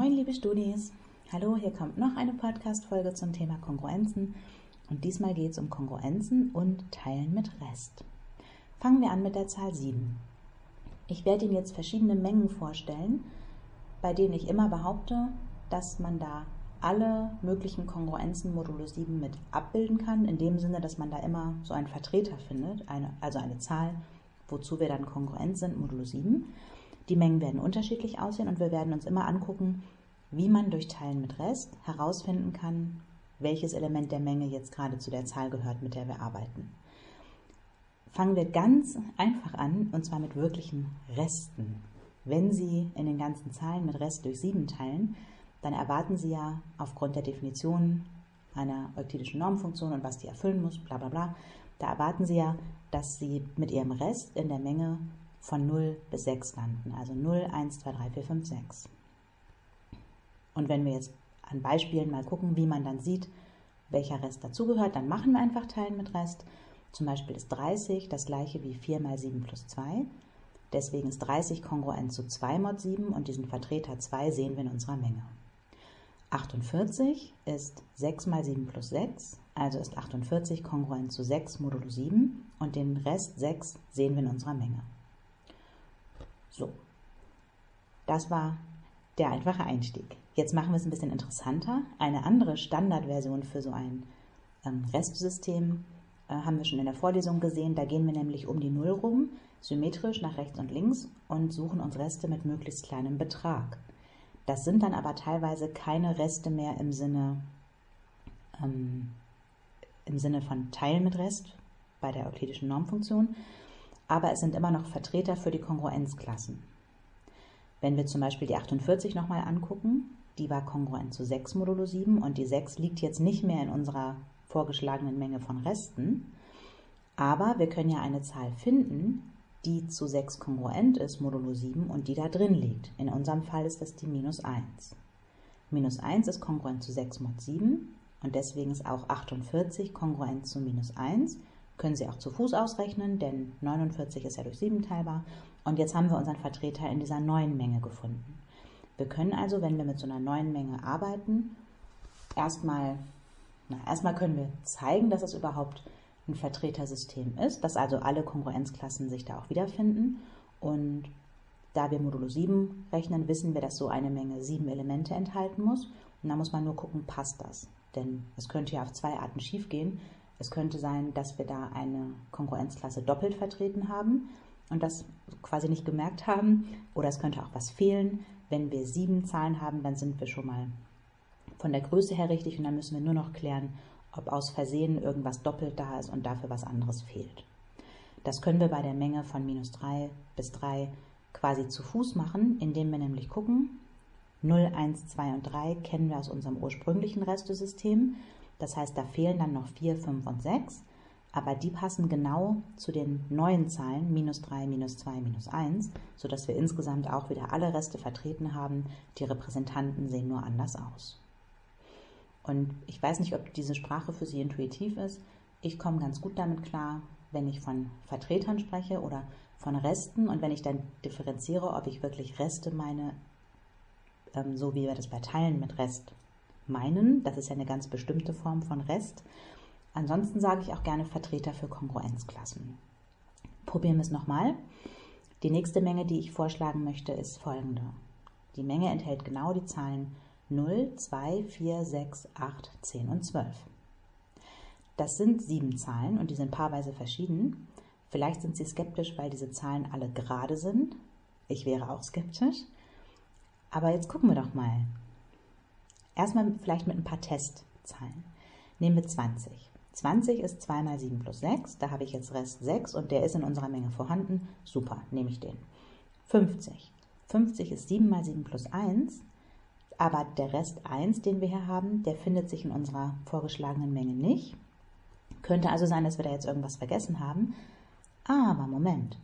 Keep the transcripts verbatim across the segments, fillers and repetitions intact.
Moin liebe Studis, hallo, hier kommt noch eine Podcast-Folge zum Thema Kongruenzen und diesmal geht es um Kongruenzen und Teilen mit Rest. Fangen wir an mit der Zahl sieben. Ich werde Ihnen jetzt verschiedene Mengen vorstellen, bei denen ich immer behaupte, dass man da alle möglichen Kongruenzen modulo sieben mit abbilden kann, in dem Sinne, dass man da immer so einen Vertreter findet, eine, also eine Zahl, wozu wir dann kongruent sind, modulo sieben. Die Mengen werden unterschiedlich aussehen und wir werden uns immer angucken, wie man durch Teilen mit Rest herausfinden kann, welches Element der Menge jetzt gerade zu der Zahl gehört, mit der wir arbeiten. Fangen wir ganz einfach an, und zwar mit wirklichen Resten. Wenn Sie in den ganzen Zahlen mit Rest durch sieben teilen, dann erwarten Sie ja aufgrund der Definition einer euklidischen Normfunktion und was die erfüllen muss, bla bla bla, da erwarten Sie ja, dass Sie mit Ihrem Rest in der Menge von null bis sechs landen, also null, eins, zwei, drei, vier, fünf, sechs. Und wenn wir jetzt an Beispielen mal gucken, wie man dann sieht, welcher Rest dazugehört, dann machen wir einfach Teilen mit Rest. Zum Beispiel ist dreißig das gleiche wie vier mal sieben plus zwei. Deswegen ist dreißig kongruent zu zwei mod sieben und diesen Vertreter zwei sehen wir in unserer Menge. achtundvierzig ist sechs mal sieben plus sechs, also ist achtundvierzig kongruent zu sechs modulo sieben und den Rest sechs sehen wir in unserer Menge. So, das war der einfache Einstieg. Jetzt machen wir es ein bisschen interessanter. Eine andere Standardversion für so ein ähm, Restsystem äh, haben wir schon in der Vorlesung gesehen. Da gehen wir nämlich um die Null rum, symmetrisch nach rechts und links und suchen uns Reste mit möglichst kleinem Betrag. Das sind dann aber teilweise keine Reste mehr im Sinne, ähm, im Sinne von Teilen mit Rest bei der euklidischen Normfunktion, aber es sind immer noch Vertreter für die Kongruenzklassen. Wenn wir zum Beispiel die achtundvierzig nochmal angucken, die war kongruent zu sechs modulo sieben und die sechs liegt jetzt nicht mehr in unserer vorgeschlagenen Menge von Resten, aber wir können ja eine Zahl finden, die zu sechs kongruent ist, modulo sieben, und die da drin liegt. In unserem Fall ist das die minus eins. Minus eins ist kongruent zu sechs mod sieben und deswegen ist auch achtundvierzig kongruent zu minus eins. Können Sie auch zu Fuß ausrechnen, denn neunundvierzig ist ja durch sieben teilbar. Und jetzt haben wir unseren Vertreter in dieser neuen Menge gefunden. Wir können also, wenn wir mit so einer neuen Menge arbeiten, erstmal, na, erstmal können wir zeigen, dass es überhaupt ein Vertretersystem ist, dass also alle Kongruenzklassen sich da auch wiederfinden. Und da wir modulo sieben rechnen, wissen wir, dass so eine Menge sieben Elemente enthalten muss. Und da muss man nur gucken, passt das? Denn es könnte ja auf zwei Arten schief gehen. Es könnte sein, dass wir da eine Kongruenzklasse doppelt vertreten haben und das quasi nicht gemerkt haben. Oder es könnte auch was fehlen. Wenn wir sieben Zahlen haben, dann sind wir schon mal von der Größe her richtig und dann müssen wir nur noch klären, ob aus Versehen irgendwas doppelt da ist und dafür was anderes fehlt. Das können wir bei der Menge von minus drei bis drei quasi zu Fuß machen, indem wir nämlich gucken, null, eins, zwei und drei kennen wir aus unserem ursprünglichen Restesystem. Das heißt, da fehlen dann noch vier, fünf und sechs, aber die passen genau zu den neuen Zahlen minus drei, minus zwei, minus eins, sodass wir insgesamt auch wieder alle Reste vertreten haben. Die Repräsentanten sehen nur anders aus. Und ich weiß nicht, ob diese Sprache für Sie intuitiv ist. Ich komme ganz gut damit klar, wenn ich von Vertretern spreche oder von Resten und wenn ich dann differenziere, ob ich wirklich Reste meine, ähm, so wie wir das bei Teilen mit Rest meinen. Das ist ja eine ganz bestimmte Form von Rest. Ansonsten sage ich auch gerne Vertreter für Kongruenzklassen. Probieren wir es nochmal. Die nächste Menge, die ich vorschlagen möchte, ist folgende. Die Menge enthält genau die Zahlen null, zwei, vier, sechs, acht, zehn und zwölf. Das sind sieben Zahlen und die sind paarweise verschieden. Vielleicht sind Sie skeptisch, weil diese Zahlen alle gerade sind. Ich wäre auch skeptisch. Aber jetzt gucken wir doch mal. Erstmal vielleicht mit ein paar Testzahlen. Nehmen wir zwanzig. zwanzig ist zwei mal sieben plus sechs. Da habe ich jetzt Rest sechs und der ist in unserer Menge vorhanden. Super, nehme ich den. fünfzig. fünfzig ist sieben mal sieben plus eins. Aber der Rest eins, den wir hier haben, der findet sich in unserer vorgeschlagenen Menge nicht. Könnte also sein, dass wir da jetzt irgendwas vergessen haben. Aber Moment.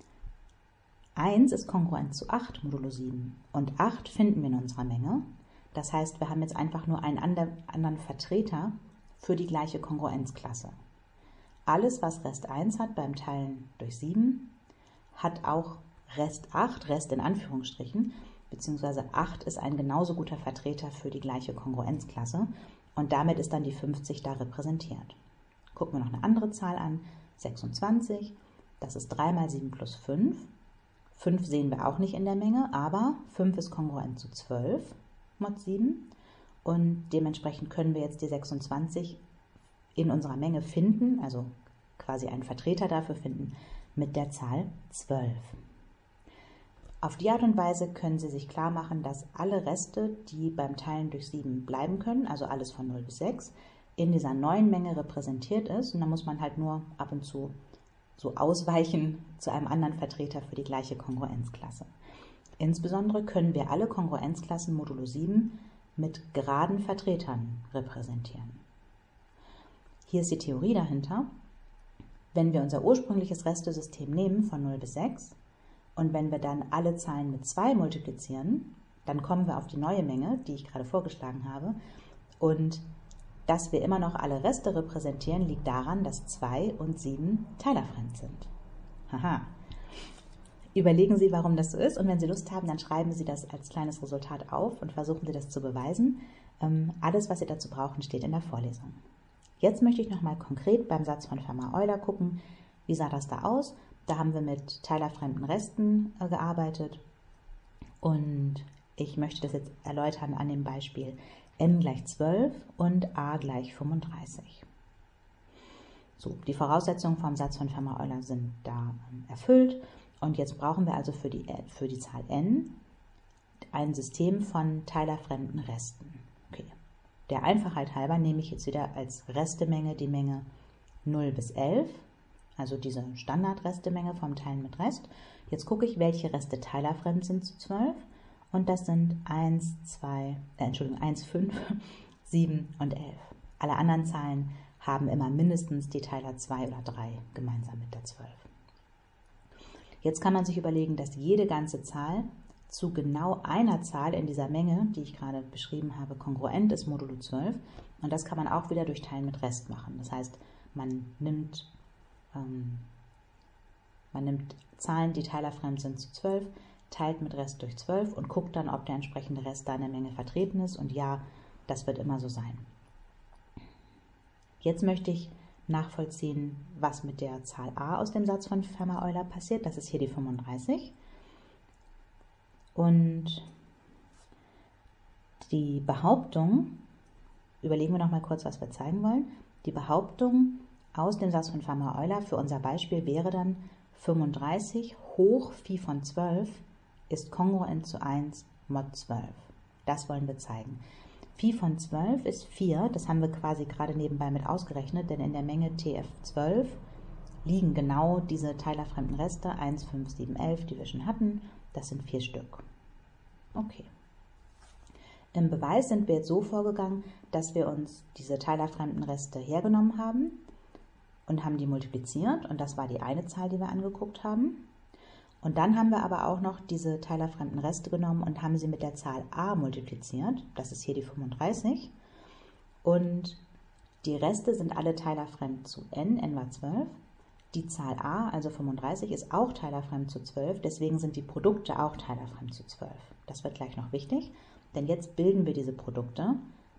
eins ist kongruent zu acht modulo sieben und acht finden wir in unserer Menge. Das heißt, wir haben jetzt einfach nur einen anderen Vertreter für die gleiche Kongruenzklasse. Alles, was Rest eins hat beim Teilen durch sieben, hat auch Rest acht, Rest in Anführungsstrichen, bzw. acht ist ein genauso guter Vertreter für die gleiche Kongruenzklasse und damit ist dann die fünfzig da repräsentiert. Gucken wir noch eine andere Zahl an, sechsundzwanzig, das ist drei mal sieben plus fünf. fünf sehen wir auch nicht in der Menge, aber fünf ist kongruent zu zwölf mod sieben und dementsprechend können wir jetzt die sechsundzwanzig in unserer Menge finden, also quasi einen Vertreter dafür finden, mit der Zahl zwölf. Auf die Art und Weise können Sie sich klar machen, dass alle Reste, die beim Teilen durch sieben bleiben können, also alles von null bis sechs, in dieser neuen Menge repräsentiert ist. Und da muss man halt nur ab und zu so ausweichen zu einem anderen Vertreter für die gleiche Kongruenzklasse. Insbesondere können wir alle Kongruenzklassen modulo sieben mit geraden Vertretern repräsentieren. Hier ist die Theorie dahinter. Wenn wir unser ursprüngliches Restesystem nehmen von null bis sechs und wenn wir dann alle Zahlen mit zwei multiplizieren, dann kommen wir auf die neue Menge, die ich gerade vorgeschlagen habe. Und dass wir immer noch alle Reste repräsentieren, liegt daran, dass zwei und sieben teilerfremd sind. Haha. Überlegen Sie, warum das so ist und wenn Sie Lust haben, dann schreiben Sie das als kleines Resultat auf und versuchen Sie das zu beweisen. Ähm, alles, was Sie dazu brauchen, steht in der Vorlesung. Jetzt möchte ich nochmal konkret beim Satz von Fermat-Euler gucken, wie sah das da aus. Da haben wir mit teilerfremden Resten äh, gearbeitet und ich möchte das jetzt erläutern an dem Beispiel n gleich zwölf und a gleich fünfunddreißig. So, die Voraussetzungen vom Satz von Fermat-Euler sind da ähm, erfüllt und jetzt brauchen wir also für die, äh, für die Zahl n ein System von teilerfremden Resten. Okay. Der Einfachheit halber nehme ich jetzt wieder als Restemenge die Menge null bis elf, also diese Standardrestemenge vom Teilen mit Rest. Jetzt gucke ich, welche Reste teilerfremd sind zu zwölf und das sind eins, zwei, äh, Entschuldigung, eins, fünf, sieben und elf. Alle anderen Zahlen haben immer mindestens die Teiler zwei oder drei gemeinsam mit der zwölf. Jetzt kann man sich überlegen, dass jede ganze Zahl zu genau einer Zahl in dieser Menge, die ich gerade beschrieben habe, kongruent ist modulo zwölf. Und das kann man auch wieder durch Teilen mit Rest machen. Das heißt, man nimmt, ähm, man nimmt Zahlen, die teilerfremd sind, zu zwölf, teilt mit Rest durch zwölf und guckt dann, ob der entsprechende Rest da in der Menge vertreten ist. Und ja, das wird immer so sein. Jetzt möchte ich nachvollziehen, was mit der Zahl a aus dem Satz von Fermat-Euler passiert. Das ist hier die fünfunddreißig. Und die Behauptung, überlegen wir noch mal kurz, was wir zeigen wollen. Die Behauptung aus dem Satz von Fermat-Euler für unser Beispiel wäre dann fünfunddreißig hoch Phi von zwölf ist kongruent zu eins mod zwölf. Das wollen wir zeigen. Phi von zwölf ist vier, das haben wir quasi gerade nebenbei mit ausgerechnet, denn in der Menge T F zwölf liegen genau diese teilerfremden Reste eins, fünf, sieben, elf, die wir schon hatten. Das sind vier Stück. Okay. Im Beweis sind wir jetzt so vorgegangen, dass wir uns diese teilerfremden Reste hergenommen haben und haben die multipliziert. Und das war die eine Zahl, die wir angeguckt haben. Und dann haben wir aber auch noch diese teilerfremden Reste genommen und haben sie mit der Zahl a multipliziert. Das ist hier die fünfunddreißig. Und die Reste sind alle teilerfremd zu n, n war zwölf. Die Zahl a, also fünfunddreißig, ist auch teilerfremd zu zwölf, deswegen sind die Produkte auch teilerfremd zu zwölf. Das wird gleich noch wichtig, denn jetzt bilden wir diese Produkte.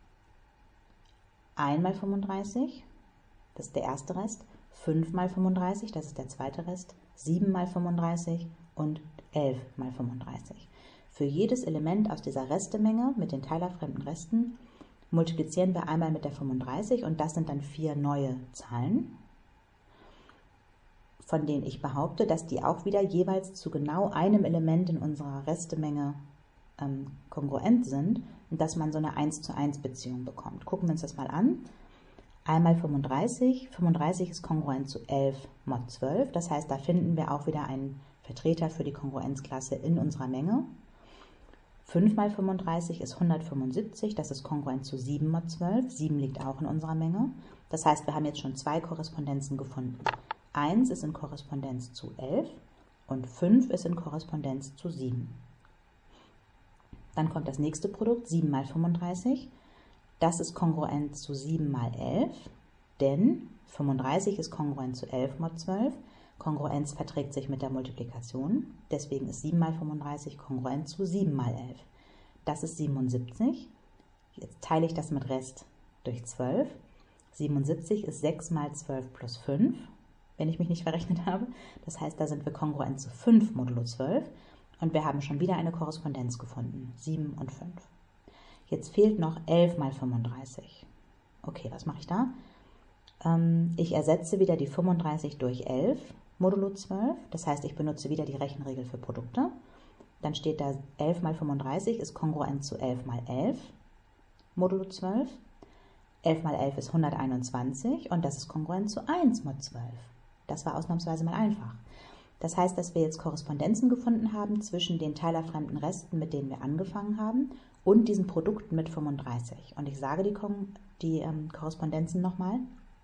eins mal fünfunddreißig, das ist der erste Rest, fünf mal fünfunddreißig, das ist der zweite Rest, sieben mal fünfunddreißig und elf mal fünfunddreißig. Für jedes Element aus dieser Restemenge mit den teilerfremden Resten multiplizieren wir einmal mit der fünfunddreißig und das sind dann vier neue Zahlen, von denen ich behaupte, dass die auch wieder jeweils zu genau einem Element in unserer Restemenge ähm, kongruent sind und dass man so eine eins zu eins Beziehung bekommt. Gucken wir uns das mal an. Einmal fünfunddreißig, fünfunddreißig ist kongruent zu elf mod zwölf, das heißt, da finden wir auch wieder einen Vertreter für die Kongruenzklasse in unserer Menge. fünf mal fünfunddreißig ist hundertfünfundsiebzig, das ist kongruent zu sieben mod zwölf, sieben liegt auch in unserer Menge. Das heißt, wir haben jetzt schon zwei Korrespondenzen gefunden. eins ist in Korrespondenz zu elf und fünf ist in Korrespondenz zu sieben. Dann kommt das nächste Produkt, sieben mal fünfunddreißig. Das ist kongruent zu sieben mal elf, denn fünfunddreißig ist kongruent zu elf mod zwölf. Kongruenz verträgt sich mit der Multiplikation, deswegen ist sieben mal fünfunddreißig kongruent zu sieben mal elf. Das ist siebenundsiebzig. Jetzt teile ich das mit Rest durch zwölf. siebenundsiebzig ist sechs mal zwölf plus fünf, wenn ich mich nicht verrechnet habe. Das heißt, da sind wir kongruent zu fünf modulo zwölf und wir haben schon wieder eine Korrespondenz gefunden, sieben und fünf. Jetzt fehlt noch elf mal fünfunddreißig. Okay, was mache ich da? Ähm, ich ersetze wieder die fünfunddreißig durch elf modulo zwölf, das heißt, ich benutze wieder die Rechenregel für Produkte. Dann steht da elf mal fünfunddreißig ist kongruent zu elf mal elf modulo zwölf. elf mal elf ist hunderteinundzwanzig und das ist kongruent zu eins mal zwölf. Das war ausnahmsweise mal einfach. Das heißt, dass wir jetzt Korrespondenzen gefunden haben zwischen den teilerfremden Resten, mit denen wir angefangen haben, und diesen Produkten mit fünfunddreißig. Und ich sage die, die ähm, Korrespondenzen nochmal.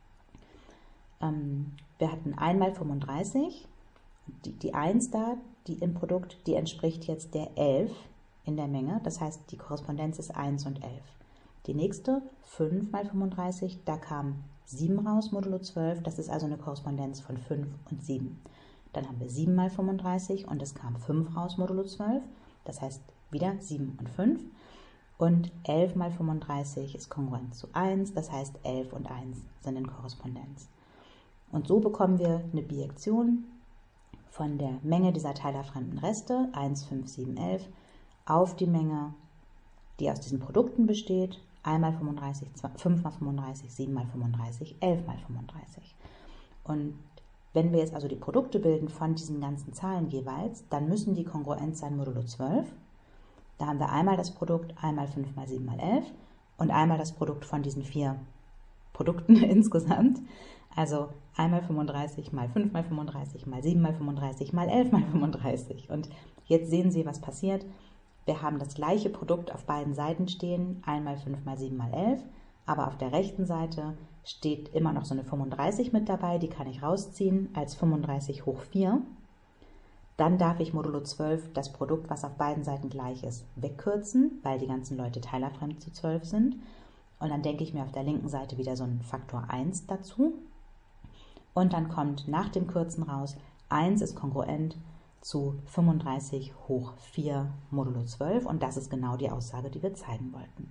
Ähm, wir hatten einmal fünfunddreißig, die, die eins da, die im Produkt, die entspricht jetzt der elf in der Menge. Das heißt, die Korrespondenz ist eins und elf. Die nächste, fünf mal fünfunddreißig, da kam sieben raus, modulo zwölf, das ist also eine Korrespondenz von fünf und sieben. Dann haben wir sieben mal fünfunddreißig und es kam fünf raus, modulo zwölf, das heißt wieder sieben und fünf. Und elf mal fünfunddreißig ist kongruent zu eins, das heißt elf und eins sind in Korrespondenz. Und so bekommen wir eine Bijektion von der Menge dieser teilerfremden Reste, eins, fünf, sieben, elf, auf die Menge, die aus diesen Produkten besteht, eins mal fünfunddreißig, fünf mal fünfunddreißig, sieben mal fünfunddreißig, elf mal fünfunddreißig. Und wenn wir jetzt also die Produkte bilden von diesen ganzen Zahlen jeweils, dann müssen die kongruent sein modulo zwölf. Da haben wir einmal das Produkt, einmal fünf mal sieben mal elf und einmal das Produkt von diesen vier Produkten insgesamt. Also einmal fünfunddreißig mal fünf mal fünfunddreißig mal sieben mal fünfunddreißig mal elf mal fünfunddreißig. Und jetzt sehen Sie, was passiert. Wir haben das gleiche Produkt auf beiden Seiten stehen, einmal fünf mal sieben mal elf, aber auf der rechten Seite steht immer noch so eine fünfunddreißig mit dabei, die kann ich rausziehen als fünfunddreißig hoch vier. Dann darf ich modulo zwölf das Produkt, was auf beiden Seiten gleich ist, wegkürzen, weil die ganzen Leute teilerfremd zu zwölf sind. Und dann denke ich mir auf der linken Seite wieder so einen Faktor eins dazu. Und dann kommt nach dem Kürzen raus, eins ist kongruent zu fünfunddreißig hoch vier modulo zwölf und das ist genau die Aussage, die wir zeigen wollten.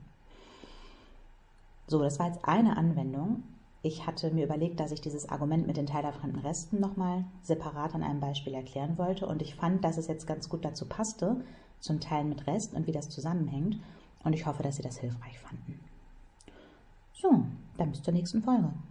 So, das war jetzt eine Anwendung. Ich hatte mir überlegt, dass ich dieses Argument mit den teilerfremden Resten nochmal separat an einem Beispiel erklären wollte und ich fand, dass es jetzt ganz gut dazu passte, zum Teilen mit Rest und wie das zusammenhängt und ich hoffe, dass Sie das hilfreich fanden. So, dann bis zur nächsten Folge.